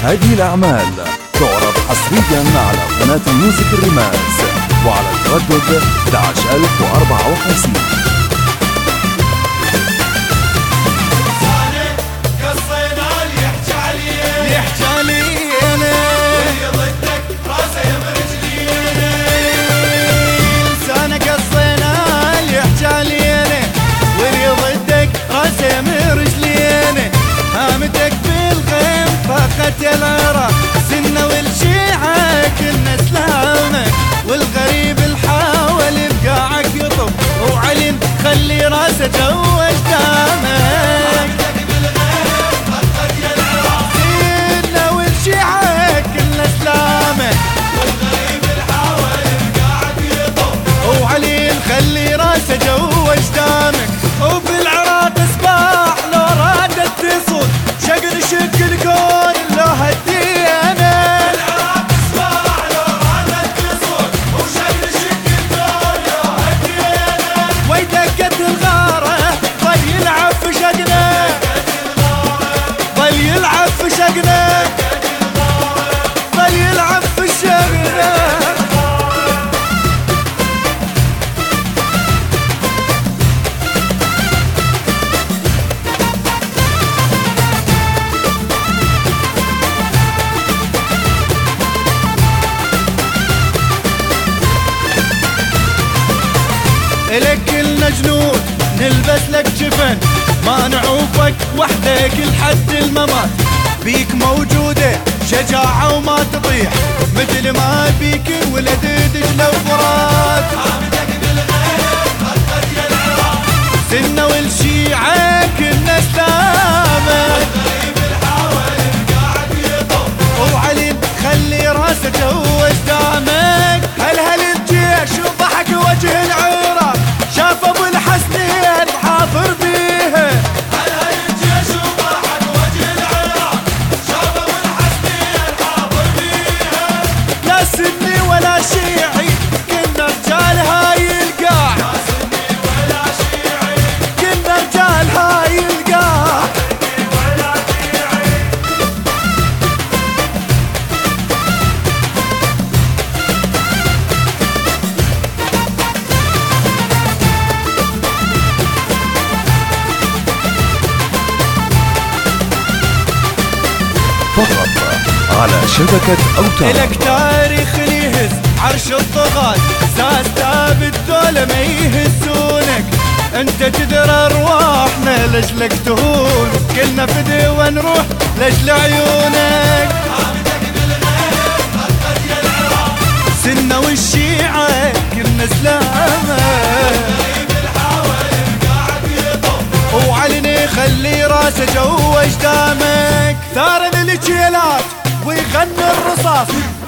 هذه الأعمال تعرض حصريا على قناة ميوزك الريماكس وعلى التردد 11054. فقط العراق سنة والشيعة كنا سلامة، والغريب الحاول بقاعك يطب وعلم خلي راسه جو اجدامك. سنة والشيعة كنا سلامة، والغريب الحاول بقاعك يطب وعلم خلي راسه جو اجدامك. وبالعراق اسباح لو رادت تصود شقر شق الكون لو هدينا. بالعراق اسباح لو رادت تصود وشقر شق الكون لو هدينا. ويدقت الغارة ظل يلعب في شقنا، ظل يلعب في شقنا، ظل يلعب في شقنا. إلك كلنا جنود نلبس لك جفن، ما نعوفك وحدك لحد الممات. بيك موجودة شجاعة وما تطيح مثل ما بيك ولد دجلة وفرات. حامدك بالغيب خطت يا العراق سنة والشيعة كنا سلامة، والغريب الحاول قاعد يطب وعلي خلي راسه جو اجدامك. هل الجيش وضحك وجه العراق شاف ابو الحسنين حاضر بيها. هل الجيش وضحك وجه العراق شاف ابو الحسنين حاضر بيها. لا سني ولا شيعي كنا رجال هاي القاع، لا سني ولا شيعي كنا رجال هاي القاع. سني ولا شيعي فقط على شبكة أوتار. إلك تاريخ يهز عرش الطغاة، ساستا بالدولة ما يهزونك. انت تدرى ارواحنا لجلك تهون، كلنا فدي ونروح لجل عيونك. حامدك بالغيب خطت يا العراق سنة والشيعة كنا سلامة، والغريب الحاول قاعد يطب وعلني خلي راسه جو اجدامك. ثار الجيلات ويغني الرصاص